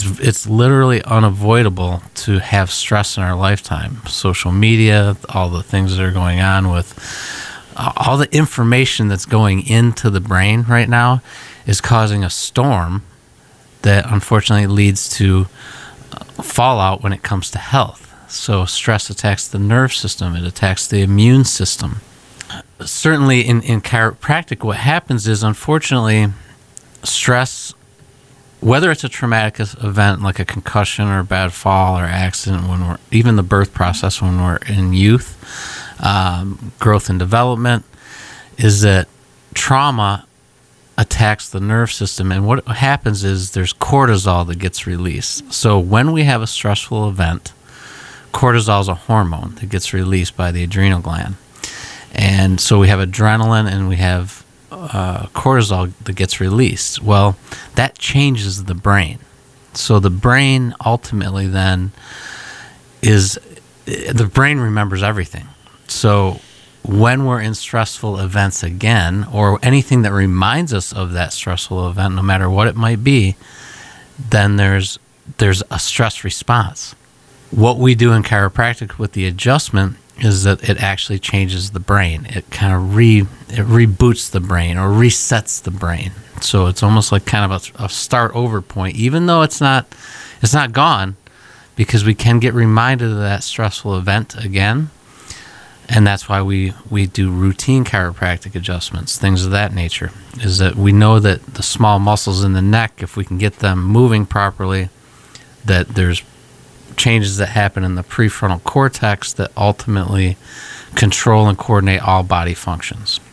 It's literally unavoidable to have stress in our lifetime. Social media, all the things that are going on with all the information that's going into the brain right now is causing a storm that unfortunately leads to fallout when it comes to health. So stress attacks the nerve system, it attacks the immune system. Certainly in chiropractic, what happens is, unfortunately, stress, whether it's a traumatic event like a concussion or a bad fall or accident, even the birth process when we're in youth, growth and development, is that trauma attacks the nerve system, and what happens is there's cortisol that gets released. So when we have a stressful event, cortisol is a hormone that gets released by the adrenal gland, and so we have adrenaline and we have cortisol that gets released. Well, that changes the brain. So the brain ultimately then the brain remembers everything. So when we're in stressful events again, or anything that reminds us of that stressful event, no matter what it might be, then there's a stress response. What we do in chiropractic with the adjustment is that it actually changes the brain. It kind of reboots the brain or resets the brain. So it's almost like kind of a start over point, even though it's not gone, because we can get reminded of that stressful event again. And that's why we do routine chiropractic adjustments, things of that nature, is that we know that the small muscles in the neck, if we can get them moving properly, that there's changes that happen in the prefrontal cortex that ultimately control and coordinate all body functions.